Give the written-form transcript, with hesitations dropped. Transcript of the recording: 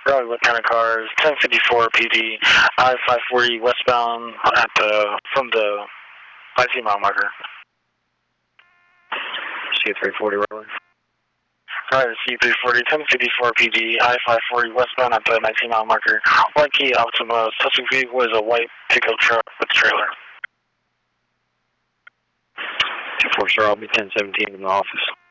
Probably what kind of cars? 1054 PD, I-540 westbound at from the 19 mile marker. C340 Robert. Right, C340, 1054 PD, I-540 westbound at the 19 mile marker. White Key Optima, suspect vehicle is a white pickup truck with trailer. 2-4 sir, I'll be 1017 in the office.